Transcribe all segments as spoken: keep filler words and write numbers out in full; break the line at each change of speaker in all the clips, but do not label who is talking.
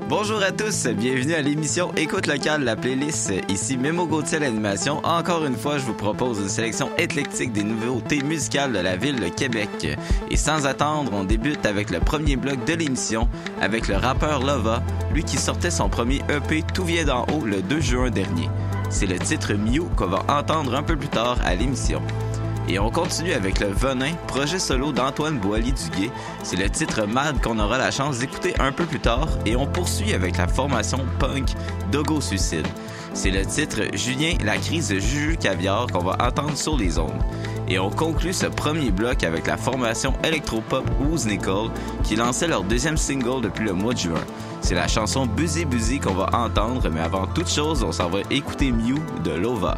Bonjour à tous, bienvenue à l'émission Écoute locale, la playlist. Ici Memo Gauthier à l'animation. Encore une fois, je vous propose une sélection éclectique des nouveautés musicales de la ville de Québec. Et sans attendre, on débute avec le premier bloc de l'émission, avec le rappeur Lova, lui qui sortait son premier E P Tout vient d'en haut le deux juin dernier. C'est le titre Mew qu'on va entendre un peu plus tard à l'émission. Et on continue avec le Venin, projet solo d'Antoine Boilly-Duguay. C'est le titre Mad qu'on aura la chance d'écouter un peu plus tard. Et on poursuit avec la formation punk Dogo Suicide. C'est le titre Julien, la crise de Juju Caviar qu'on va entendre sur les ondes. Et on conclut ce premier bloc avec la formation électropop Who's Nicole qui lançait leur deuxième single depuis le mois de juin. C'est la chanson Busy Busy qu'on va entendre, mais avant toute chose, on s'en va écouter Mew de Lova.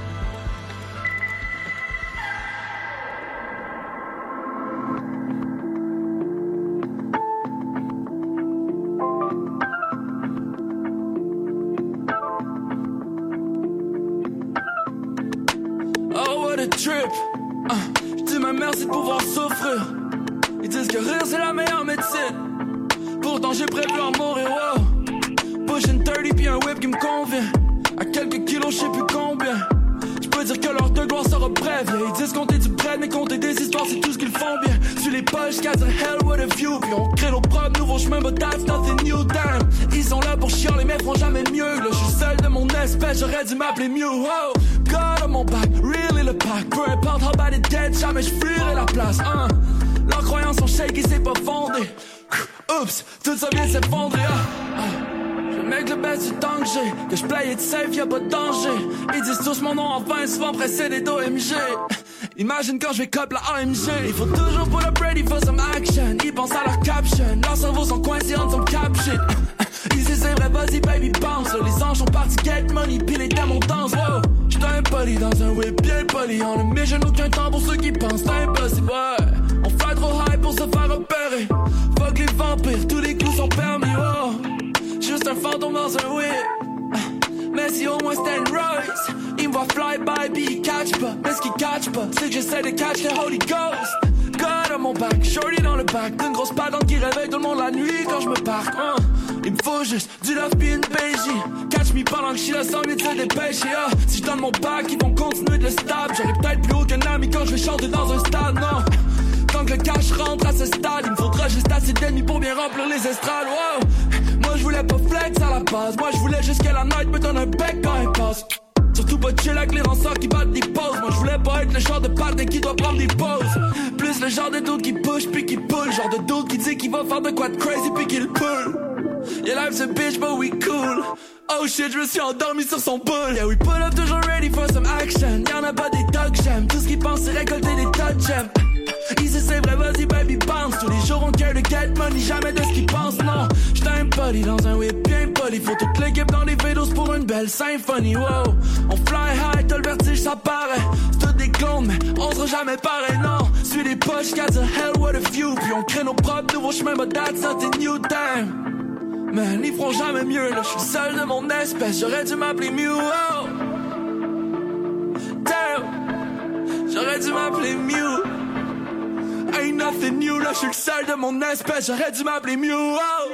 Trip, uh, j'dis ma merci de pouvoir souffrir. Ils disent que rire c'est la meilleure médecine. Pourtant j'ai prévu en mourir, wow. Pushing thirty puis un whip qui me convient. À quelques kilos j'sais plus combien. J'peux dire que l'heure de gloire sera brève. Yeah, ils disent compter du bread mais compter des histoires c'est tout ce qu'ils font bien. Sur les poches jusqu'à the hell what a view. Puis on crée nos propres nouveaux chemins but that's nothing new damn. Ils sont là pour chialer mais feront jamais mieux. Là j'suis seul de mon espèce, j'aurais dû m'appeler Mew, wow. God on mon back, really le pack. Peu importe how bad it dead, jamais j'fuirai la place, hein. Leurs croyances sont shaky, c'est pas fondé. Oups, tout ça vient s'effondrer, ah, ah. Je make le best du temps que j'ai. Que j'play it safe, y'a pas de danger. Ils disent tous mon nom en vain, souvent précédé d'O M G. Imagine quand je vais cop la A M G. Il faut toujours pull up ready for some action. Ils pensent à leur caption, leurs cerveaux sont coincés en some cap shit. Ici c'est vrai, vas-y baby bounce. Les anges sont partis get money, pis les dames on danse, wow. J'suis un poli dans un whip bien poli. On ne met je aucun temps pour ceux qui pensent, c'est impossible, ouais. On fly trop high pour se faire repérer. Fuck les vampires, tous les coups sont permis, wow. Juste un fantôme dans un whip. Mais si au moins c'était une Royce. Il me voit fly by, puis il catch pas. Mais ce qu'il catch pas, c'est que j'essaie de catch the Holy Ghost. God on mon back, shorty dans le back. D'une grosse padante qui réveille tout le monde la nuit quand je me parque, hein. Il me faut juste du love pis une P J. Catch me pendant que je suis là sans mieux de se dépêcher, ah. Si je donne mon back, ils vont continuer de le stab. J'aurai peut-être plus haut qu'un ami quand je vais chanter dans un stade, non. Tant que le cash rentre à ce stade, il me faudra juste assez d'ennemis pour bien remplir les estrades, wow. Moi je voulais pas flex à la base. Moi je voulais juste que la night me donne un bec quand elle passe. Surtout pas chill avec les rançons qui battent des pauses. Moi je voulais pas être le genre de patin qui doit prendre des pauses. Plus le genre de dude qui push puis qui pull. Genre de dude qui dit qu'il va faire de quoi de crazy puis qu'il pull. Yeah life's a bitch but we cool. Oh shit, je me suis endormi sur son boule. Yeah we pull up toujours ready for some action. Y'en a pas des dogs j'aime. Tout ce qu'ils pensent c'est récolter des tas de gemmes. Ici c'est vrai, vas-y baby bounce. Tous les jours on care de get money, jamais de ce qu'ils pensent, non. J'suis un poli dans un whip bien poli. Faut toute l'équipe dans les vélos pour une belle symphonie, wow. On fly high, t'as le vertige, ça paraît. C'est tout des clones, mais on sera jamais pareil, non. Suis les poches, got the hell what a few. Puis on crée nos propres nouveaux chemins, but that's not a new time. Man, ils feront jamais mieux, là, j'suis seul de mon espèce. J'aurais dû m'appeler Mew, oh. Damn, j'aurais dû m'appeler Mew. Ain't nothing new, là, j'suis le seul de mon espèce. J'aurais dû m'appeler Mew, oh.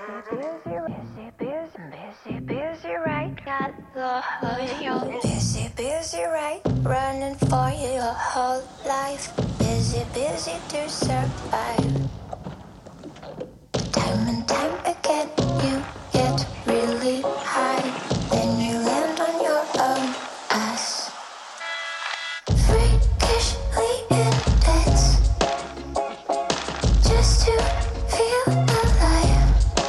Busy, busy, right? Got the whole busy, busy, right? Running for your whole life. Busy, busy to survive. Time and time again, you get really high. Then you land on your own ass. Freakishly intense. Just to feel alive.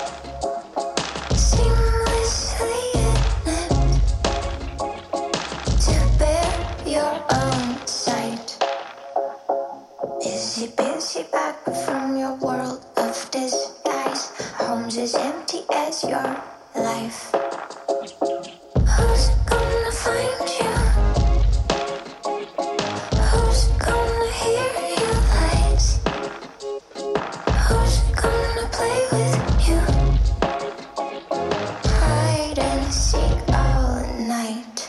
Seamlessly inept. To bear your own sight. Busy, busy back from your world of disguise. Home's as empty as your life. Who's gonna find you? Who's gonna hear your lies? Who's gonna play with you? Hide and seek all night.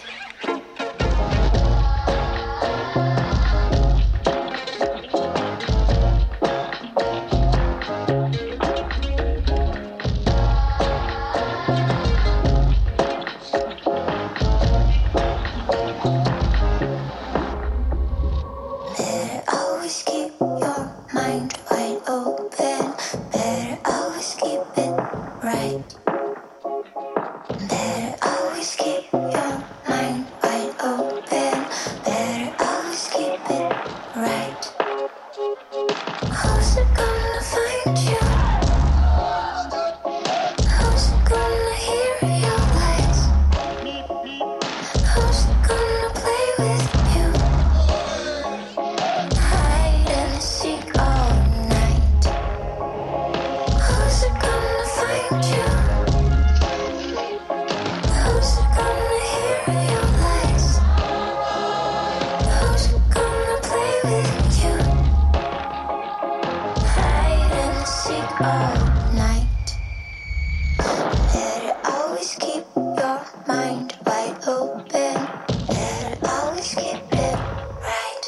Better always keep your mind wide open. Better always keep it right. Better always keep your mind wide open. Better always keep it right. Who's gonna find you? Who's gonna hear your lies? Who's gonna play with you? Hide and seek all night. Who's gonna find you? Who's gonna hear your lies? Who's gonna play with you? Hide and seek all night. Better always keep your mind wide open. Better always keep it right.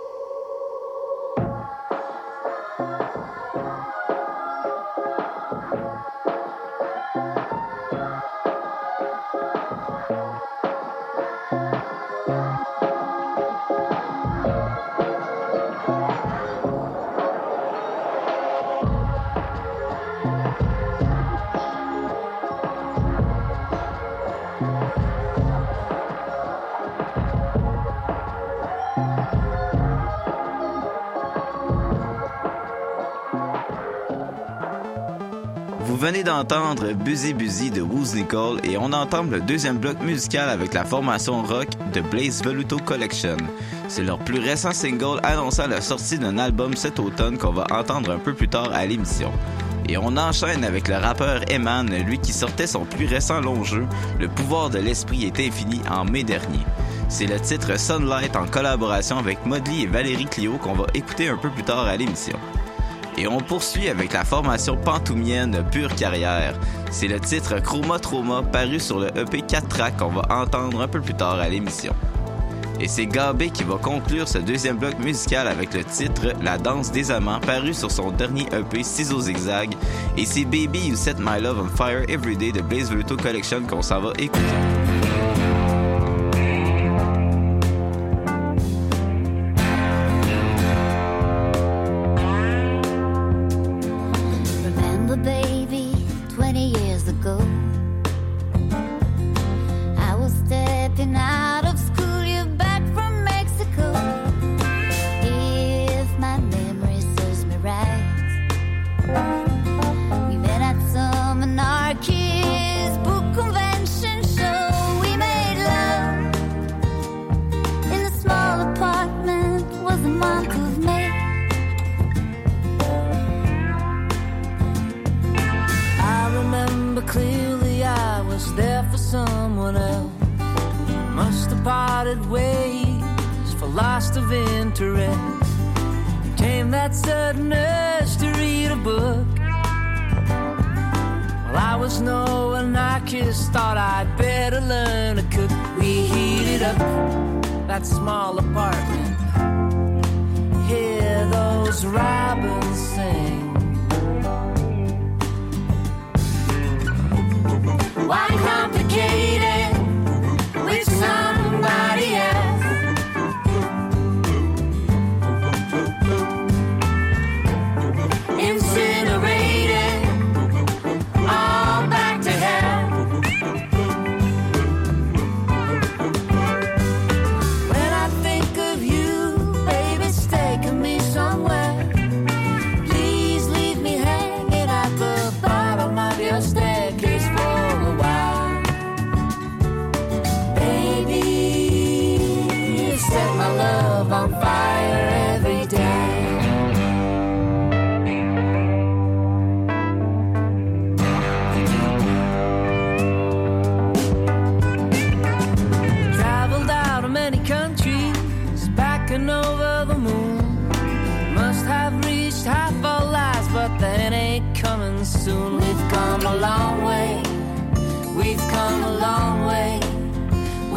Vous venez d'entendre Busy Busy de Wooz Nicole et on entame le deuxième bloc musical avec la formation rock de Blaze Veluto Collection. C'est leur plus récent single annonçant la sortie d'un album cet automne qu'on va entendre un peu plus tard à l'émission. Et on enchaîne avec le rappeur Eman, lui qui sortait son plus récent long jeu, Le pouvoir de l'esprit est infini, en mai dernier. C'est le titre Sunlight en collaboration avec Modly et Valérie Clio qu'on va écouter un peu plus tard à l'émission. Et on poursuit avec la formation pantoumienne Pure Carrière. C'est le titre Chroma Trauma paru sur le E P quatre tracks qu'on va entendre un peu plus tard à l'émission. Et c'est Gabé qui va conclure ce deuxième bloc musical avec le titre La danse des amants paru sur son dernier E P Ciseaux Zigzag. Et c'est Baby You Set My Love on Fire Everyday de Blaze Veluto Collection qu'on s'en va écouter.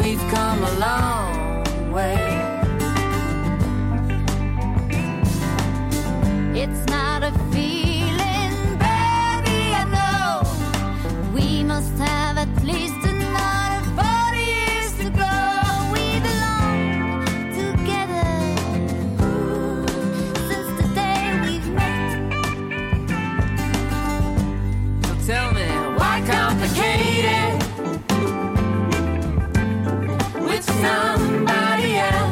we've come a long way. It's not a feeling, baby, I know. We must have at least another forty years to go. We belong together since the day we've met. So tell me, why complicate it with somebody else?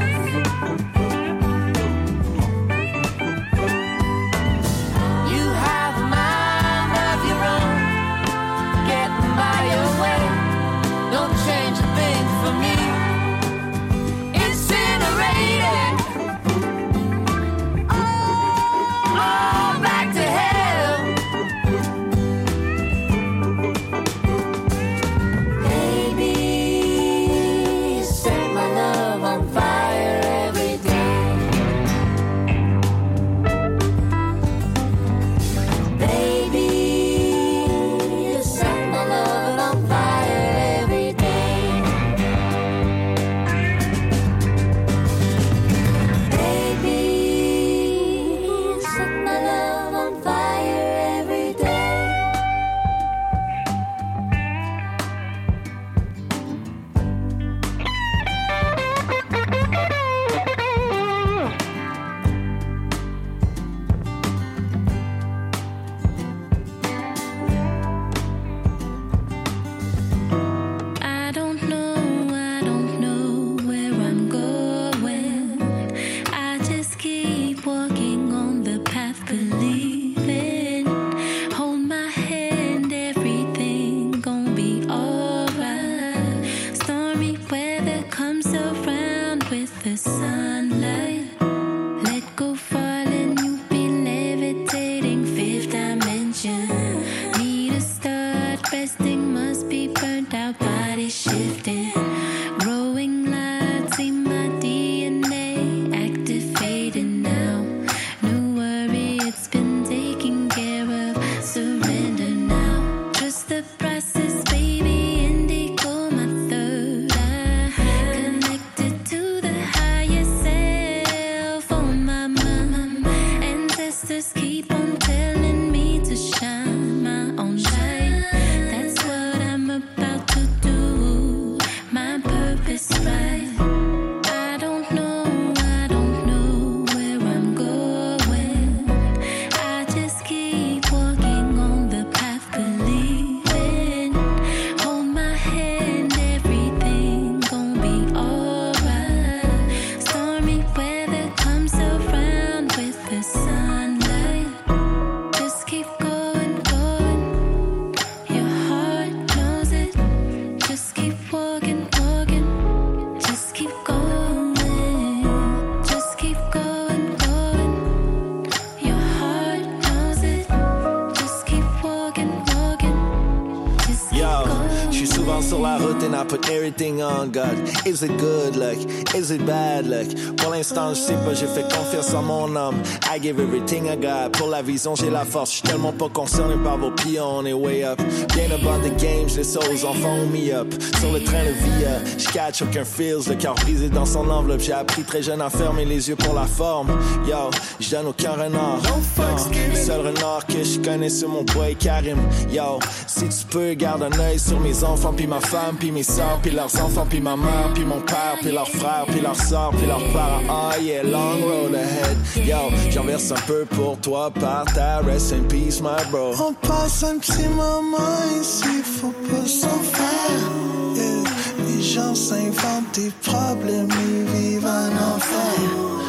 Everything on God. Is it good luck? Is it bad luck? Pour l'instant, je sais pas, j'ai fait confiance en mon homme. I give everything I got. Pour la vision, j'ai la force. J'suis tellement pas concerné par vos pions, on est way up. Bien about the game, j'laisse ça aux enfants, me up. Sur le train de vie, uh, j'catch aucun feels. Le cœur brisé dans son enveloppe. J'ai appris très jeune à fermer les yeux pour la forme. Yo, j'donne aucun renard. Uh, le seul renard que j'connais, c'est mon boy Karim. Yo, si tu peux, garde un œil sur mes enfants, pis ma femme, pis mes sœurs, pis leurs enfants, pis ma mère, pis mon père, pis leurs frères, pis leurs sœurs, pis leurs parents. Oh yeah, long road ahead. Yo, j'en verse un peu pour toi par ta rest in peace, my bro.
On passe un petit moment ici, faut pas s'en faire. Yeah. Les gens s'inventent des problèmes, ils vivent en enfer.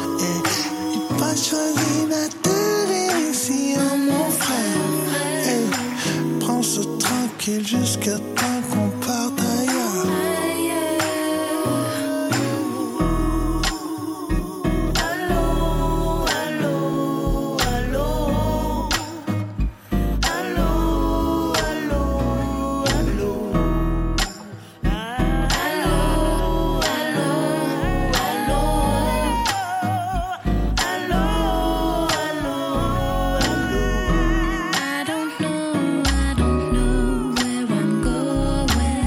Yeah. Ils pas choisi d'atterrir ici, oh mon frère. Yeah. Prends ça tranquille jusqu'à temps qu'on parte ailleurs.
I don't know, I don't know where I'm going.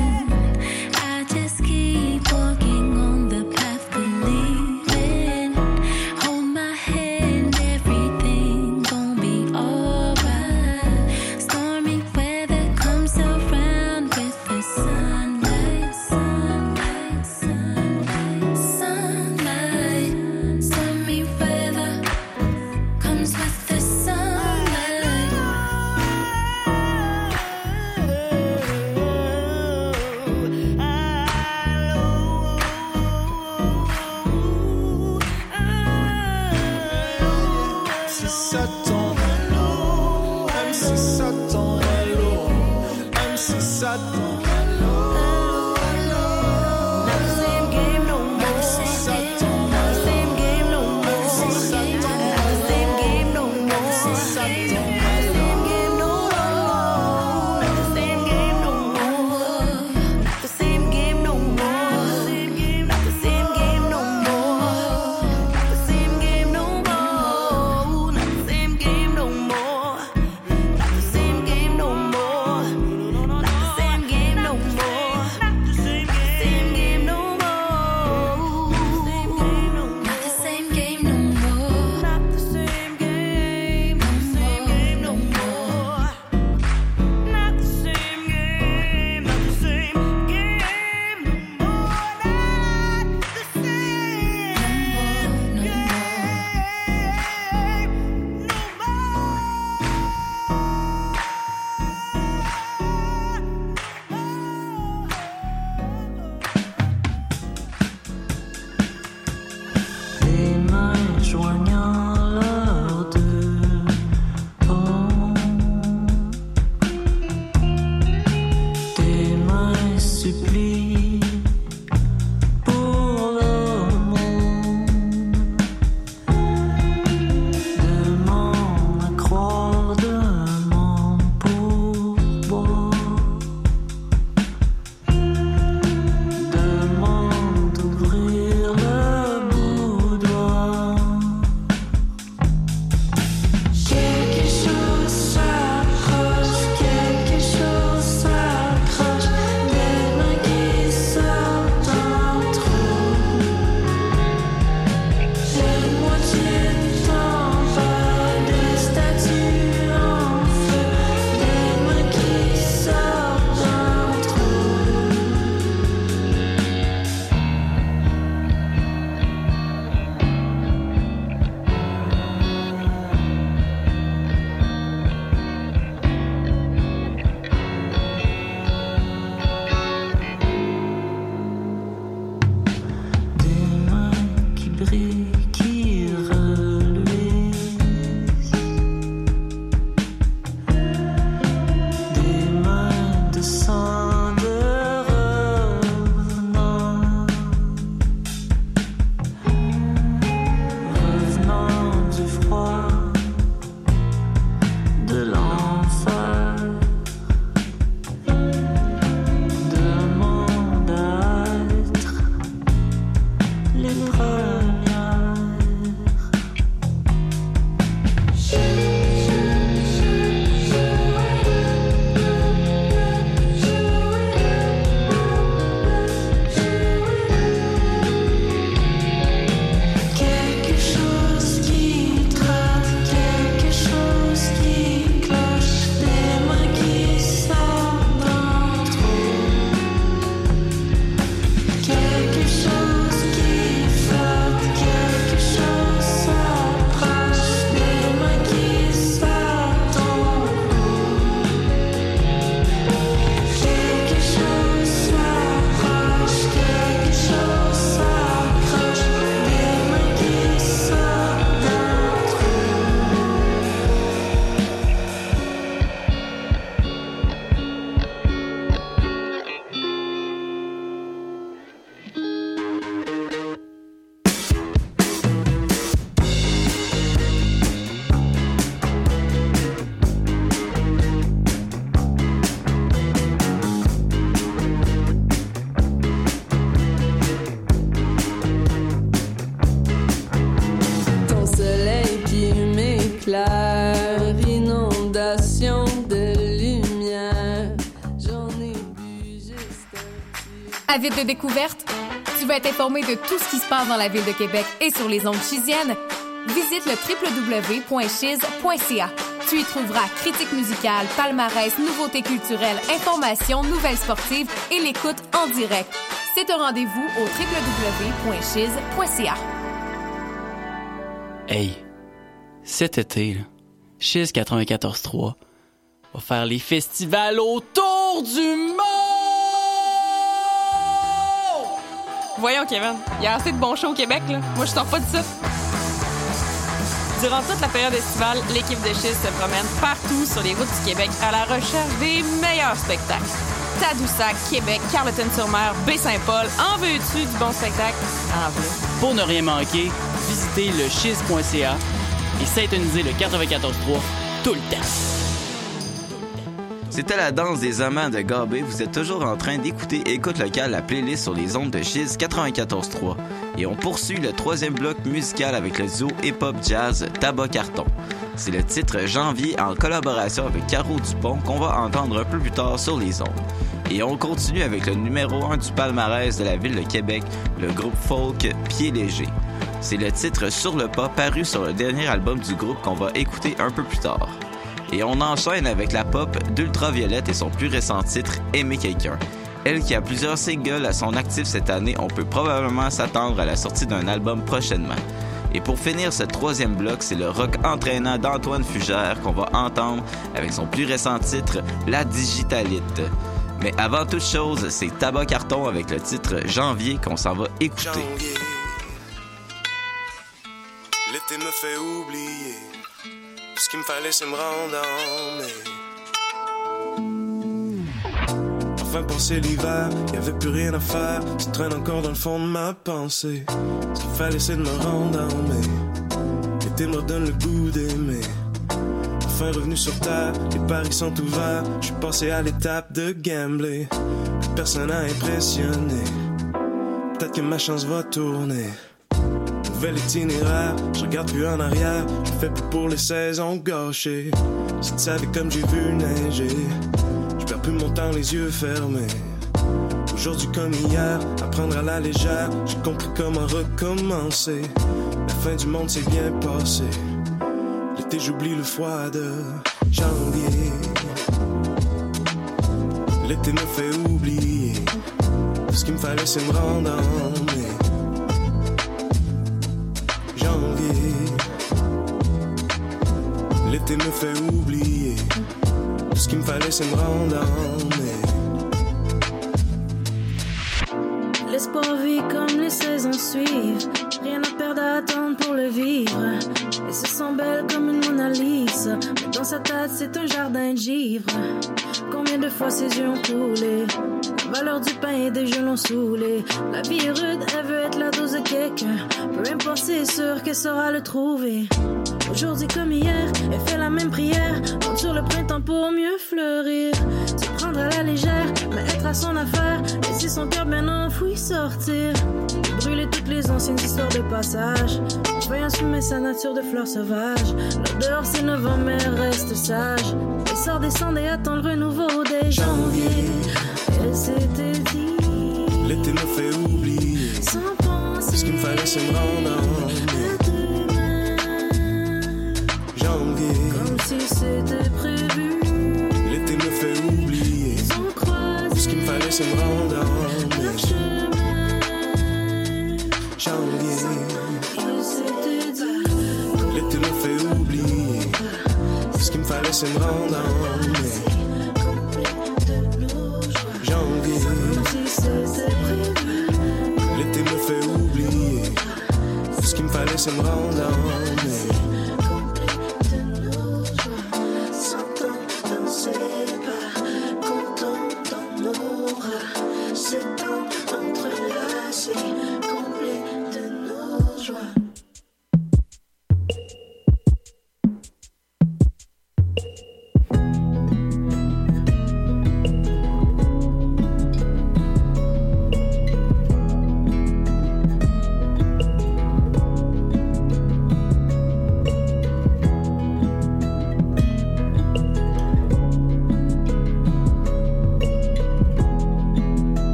Avide de découverte? Tu veux être informé de tout ce qui se passe dans la ville de Québec et sur les ondes chisiennes? Visite le w w w point chiz point c a. Tu y trouveras critiques musicales, palmarès, nouveautés culturelles, informations, nouvelles sportives et l'écoute en direct. C'est un rendez-vous au w w w point chiz point c a.
Hey, cet été, là, Chiz quatre-vingt-quatorze trois va faire les festivals autour du monde!
Voyons, Kevin, il y a assez de bons shows au Québec, là. Moi, je sors pas de ça. Durant toute la période estivale, l'équipe de Chiz se promène partout sur les routes du Québec à la recherche des meilleurs spectacles. Tadoussac, Québec, Carleton-sur-Mer, Baie-Saint-Paul. En veux-tu du bon spectacle? En veux.
Pour ne rien manquer, visitez le chiz point c a et synthonisez le quatre-vingt-quatorze trois tout le temps.
C'était la danse des amants de Gabé. Vous êtes toujours en train d'écouter Écoute locale, la playlist sur les ondes de Chiz quatre-vingt-quatorze trois. Et on poursuit le troisième bloc musical avec le duo hip-hop jazz Tabac Carton. C'est le titre Janvier en collaboration avec Caro Dupont qu'on va entendre un peu plus tard sur les ondes. Et on continue avec le numéro un du palmarès de la ville de Québec, le groupe folk Pieds Légers. C'est le titre Sur le pas paru sur le dernier album du groupe qu'on va écouter un peu plus tard. Et on enchaîne avec la pop d'Ultraviolette et son plus récent titre Aimer quelqu'un. Elle qui a plusieurs singles à son actif cette année, on peut probablement s'attendre à la sortie d'un album prochainement. Et pour finir ce troisième bloc, c'est le rock entraînant d'Antoine Fugère qu'on va entendre avec son plus récent titre La Digitalite. Mais avant toute chose, c'est Tabac Carton avec le titre Janvier qu'on s'en va écouter.
Janvier. L'été me fait oublier. Ce qu'il me fallait, c'est me rendre en mai. Enfin passé l'hiver, y'avait plus rien à faire. Tu traînes encore dans le fond de ma pensée. Ce qu'il fallait, c'est de me rendre en mai. L'été me redonne le goût d'aimer. Enfin revenu sur terre, les paris sont ouverts. Je suis passé à l'étape de gambler. Plus personne n'a impressionné. Peut-être que ma chance va tourner. Nouvel itinéraire, je regarde plus en arrière. Je fais plus pour les saisons gâchées. Si tu savais comme j'ai vu neiger, je perds plus mon temps les yeux fermés. Aujourd'hui comme hier, apprendre à la légère. J'ai compris comment recommencer. La fin du monde s'est bien passé. L'été j'oublie le froid de janvier. L'été me fait oublier. Tout ce qu'il me fallait c'est me rendre en mai. L'été me fait oublier. Tout ce qu'il me fallait c'est me rendre en mai.
L'espoir vit comme les saisons suivent. Rien à perdre à attendre pour le vivre. Et se sent belle comme une Mona Lisa. Mais dans sa tête c'est un jardin de givre. Combien de fois ses yeux ont coulé. La valeur du pain et des jeux l'ont saoulé. La vie est rude, elle veut être la dose de quelqu'un. Peu importe, c'est sûr qu'elle saura le trouver. Aujourd'hui comme hier, elle fait la même prière. Compte sur le printemps pour mieux fleurir. Se prendre à la légère, mais être à son affaire. Laisser son cœur bien enfoui sortir. Brûler toutes les anciennes histoires de passage. Voyant soumet sa nature de fleurs sauvages. L'odeur c'est novembre mais elle reste sage. Elle sort descendre et attend le renouveau dès janvier. Elle s'était dit.
L'été me fait oublier.
Sans penser.
Ce qu'il me fallait c'est me rendre en mai.
Comme si c'était prévu.
L'été me fait oublier.
Ils ont croisé.
Ce qu'il me fallait c'est me rendre en mai. Janvier.
Ils s'étaient dit.
L'été me fait oublier. Ce qu'il me fallait c'est me rendre en mai. Janvier.
Comme si c'était prévu.
L'été me fait oublier. Ce qu'il me fallait c'est me rendre en mai.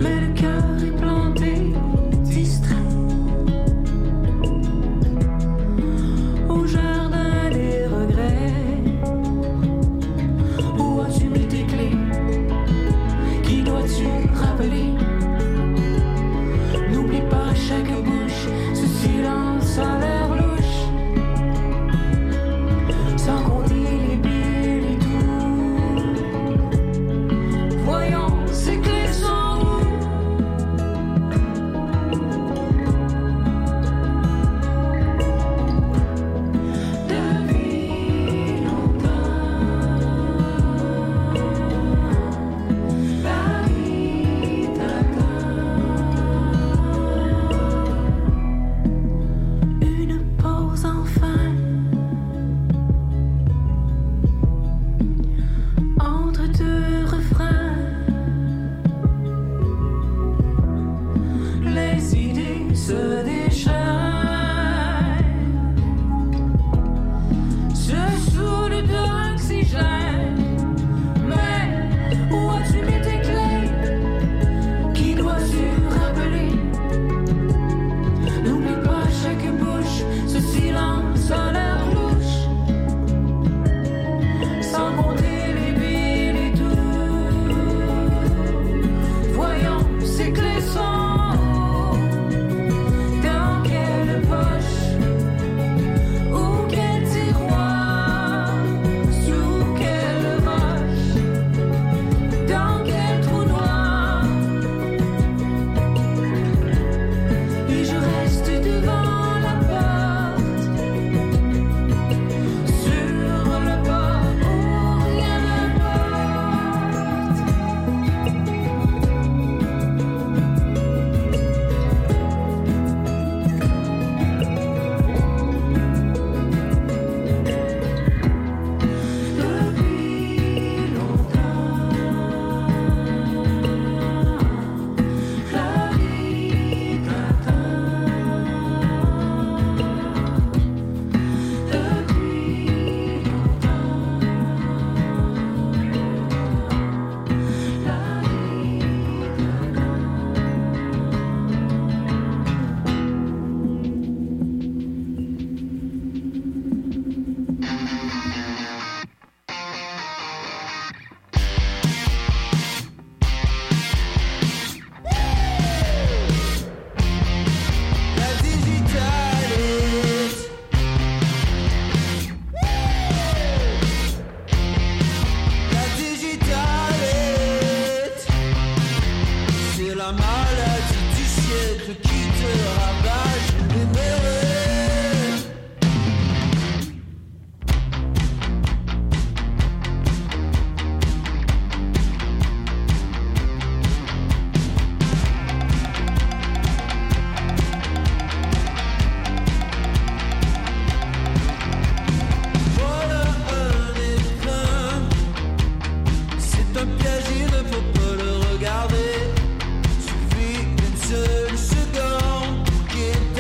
mais le cœur est planté, distrait. Au jardin des regrets, où as-tu mis tes clés? Qui dois-tu rappeler? N'oublie pas à chaque bouche, ce silence a l'air louche. Sans compter les billes et tout. Voyons, ces clés sont où? Depuis longtemps, la vie t'attend. Une pause enfin entre deux refrains. Les idées se déchaînent, se saoulent d'oxygène. Mais où as-tu mis tes clés? Qui dois-tu rappeler? N'oublie pas chaque bouche, ce silence a l'air louche. Sans compter les billes et tout. Voyons, ces clés sont où? Dans quelle poche? Ou quel tiroir? Sous quelle roche? Dans quel trou noir? Et je reste devant la porte, sur le bord où rien n'importe. Depuis longtemps, la vie t'attend. Depuis longtemps, la
La digitalite. La digitalite. C'est la maladie du siècle qui te ravage les nerfs. Voilà un écran. C'est un piège, il ne faut pas le regarder. Suffit d'une seule seconde pour qu'il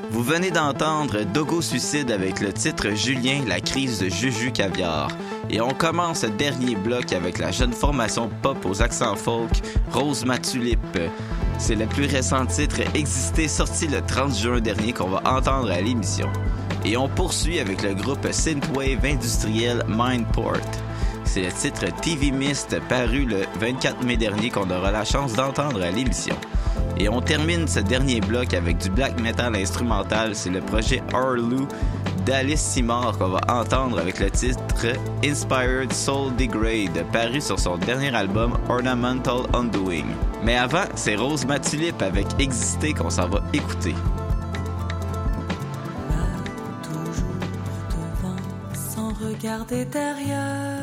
Vous venez d'entendre Dogo Suicide avec le titre Julien, la crise de Juju Caviar. Et on commence ce dernier bloc avec la jeune formation pop aux accents folk, Rose Matulipe. C'est le plus récent titre existé, sorti le trente juin dernier, qu'on va entendre à l'émission. Et on poursuit avec le groupe synthwave industriel Mindport. C'est le titre T V Mist paru le vingt-quatre mai dernier qu'on aura la chance d'entendre à l'émission. Et on termine ce dernier bloc avec du black metal instrumental. C'est le projet Arlu d'Alice Simard qu'on va entendre avec le titre Inspired Soul Degrade, paru sur son dernier album Ornamental Undoing. Mais avant, c'est Rose Matulipe avec Exister qu'on s'en va écouter.
Toujours devant, sans regarder derrière.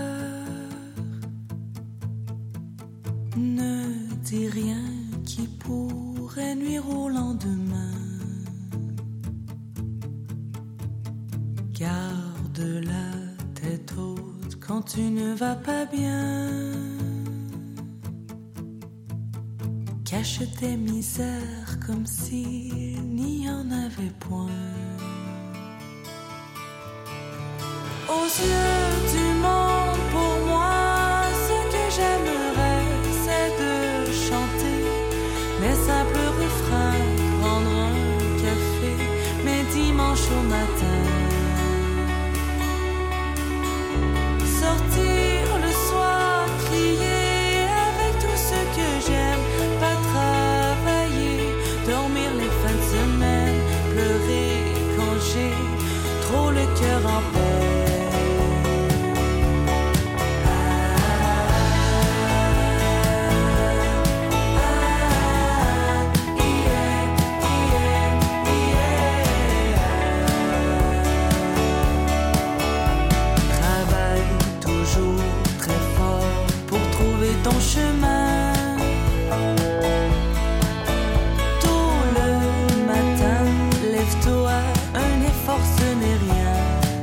Ne dis rien qui pourrait nuire au lendemain. Garde la tête haute quand tu ne vas pas bien. Cache tes misères comme s'il n'y en avait point. Aux yeux du monde, pour moi, ce que j'aimerais, c'est de chanter mes simples refrains, prendre un café mes dimanches au matin, sortir le soir, crier avec tout ce que j'aime, pas travailler, dormir les fins de semaine, pleurer quand j'ai trop le cœur en paix. Ton chemin, tôt le matin, lève-toi, un effort ce n'est rien.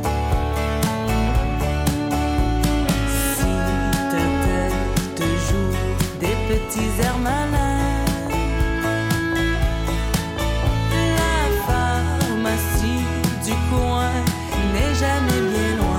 Si ta tête te joue des petits airs malins, la pharmacie du coin n'est jamais bien loin.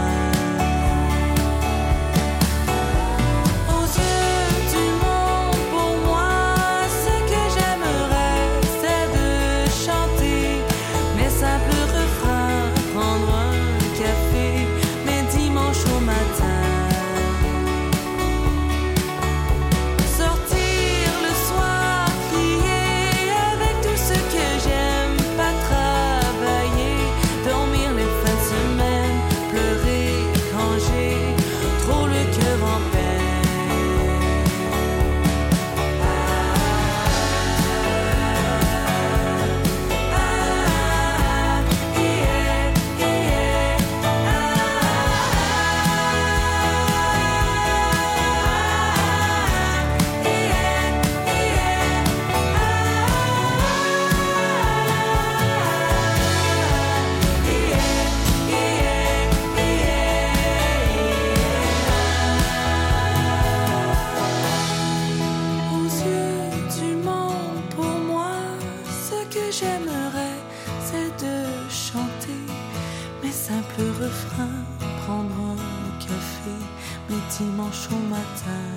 Dimanche au matin,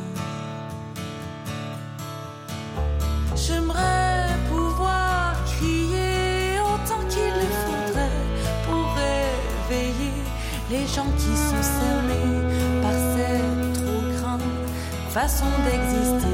j'aimerais pouvoir crier autant qu'il le faudrait pour réveiller les gens qui sont cernés par cette trop grande façon d'exister.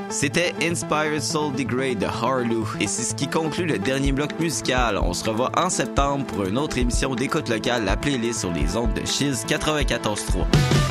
C'était Inspired Soul Degrade de Harlow et c'est ce qui conclut le dernier bloc musical. On se revoit en septembre pour une autre émission d'écoute locale, la playlist sur les ondes de Chiz quatre-vingt-quatorze trois.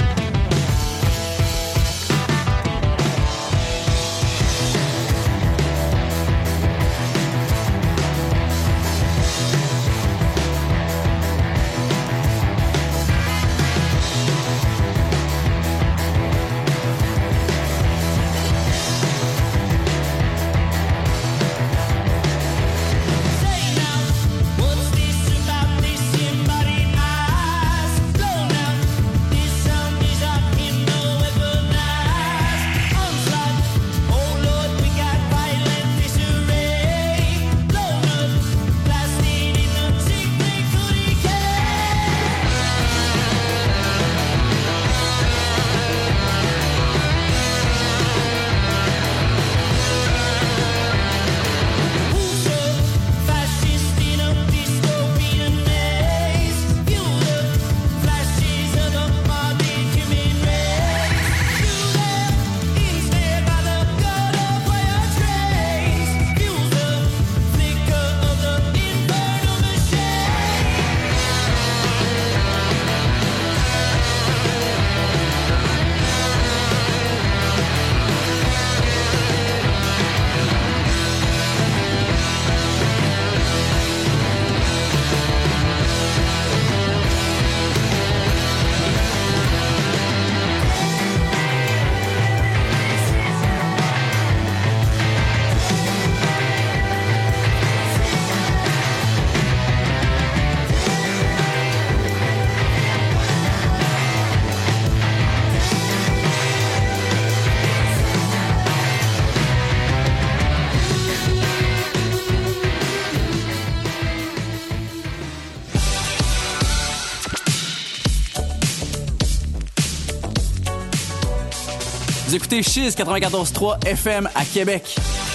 Vous écoutez Chiz quatre-vingt-quatorze trois F M à Québec.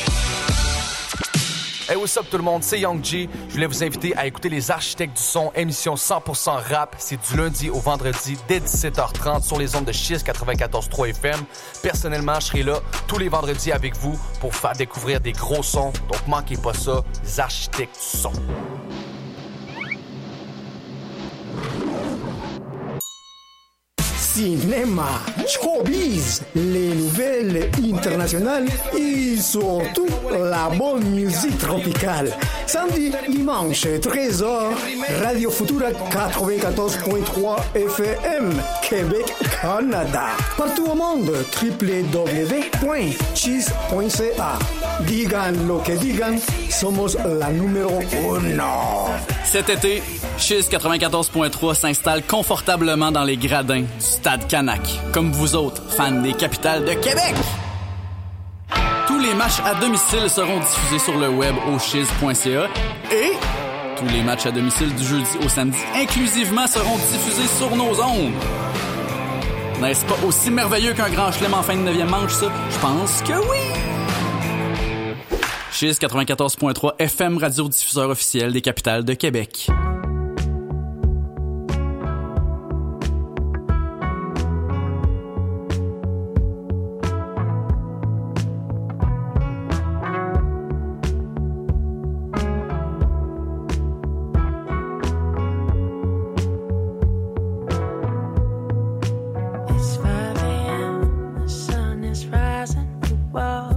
Hey, what's up tout le monde, c'est Young G. Je voulais vous inviter à écouter Les Architectes du Son, émission cent pour cent rap. C'est du lundi au vendredi dès dix-sept heures trente sur les ondes de Chiz quatre-vingt-quatorze trois F M. Personnellement, je serai là tous les vendredis avec vous pour faire découvrir des gros sons. Donc manquez pas ça, Les Architectes du Son.
Cinéma, showbiz, les nouvelles internationales et surtout la bonne musique tropicale. Samedi, dimanche, treize heures, Radio Futura quatre-vingt-quatorze trois F M, Québec, Canada. Partout au monde, w w w point chiz point c a. Digan lo que digan, somos la numéro uno.
Cet été, Chiz quatre-vingt-quatorze trois s'installe confortablement dans les gradins du Stade Canac. Comme vous autres, fans des capitales de Québec! Tous les matchs à domicile seront diffusés sur le web au chiz point c a et tous les matchs à domicile du jeudi au samedi inclusivement seront diffusés sur nos ondes. N'est-ce pas aussi merveilleux qu'un grand chelem en fin de neuvième manche, ça? Je pense que oui! Chiz quatre-vingt-quatorze trois F M, radiodiffuseur officiel des capitales de Québec.
It's five a.m. The sun is rising. The world